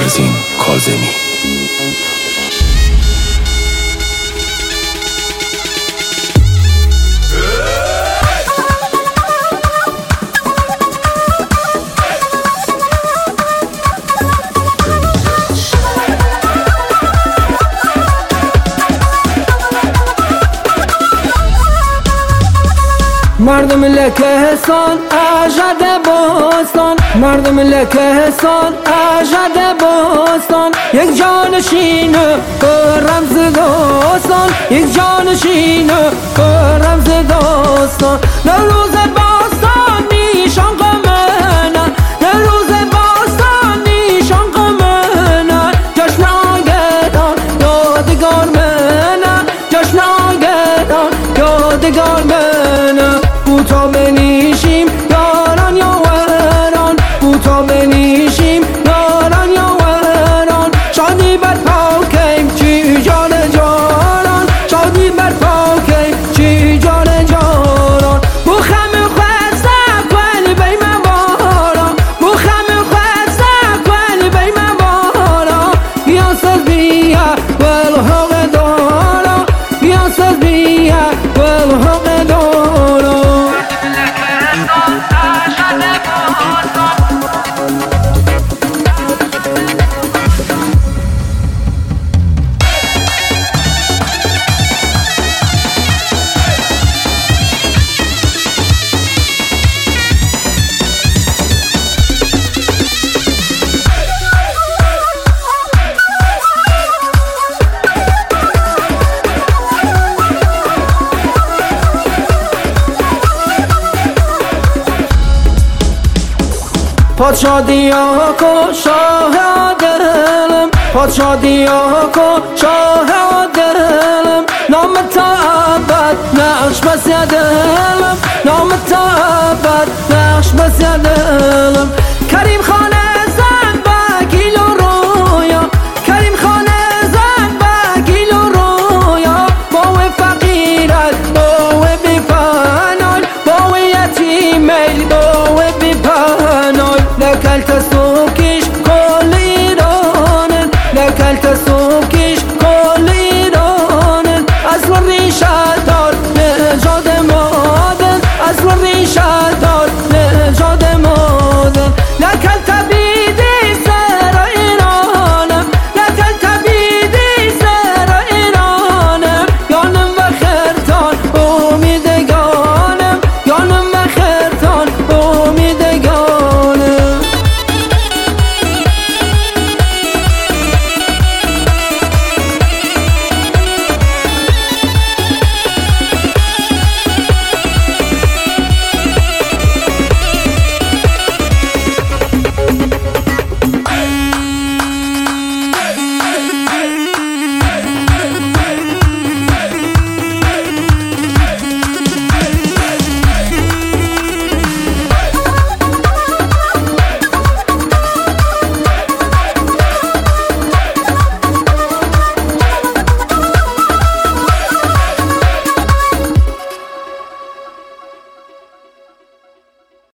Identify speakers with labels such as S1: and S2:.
S1: مگزین کاظمی.
S2: مردم لکهستان اشهد باستان، مردم لکهستان اشهد باستان، یک جانشین به رمز داستان، یک جانشین به رمز داستان. روز باستان نیشان قمنا، روز باستان نیشان قمنا، جشن آگدان یادگار منا، جشن آگدان یادگار منا. بوتا بنیشیم یاران یاوران، بوتا بنیشیم یاران یاوران، شادی بر پاکیم چی جان جانان، شادی بر پاکیم چی جان جانان. بو خم خود سکولی بی مبارا، بو خم خود سکولی بی مبارا، بیاساز بیا والحق دارا، بیاساز بیا والحق دارا. پادشاه دیا کو شاه دلم، پادشاه دیا کو شاه دلم، نام تا ابد نقش بس دلم، نام تا ابد نقش بس دلم.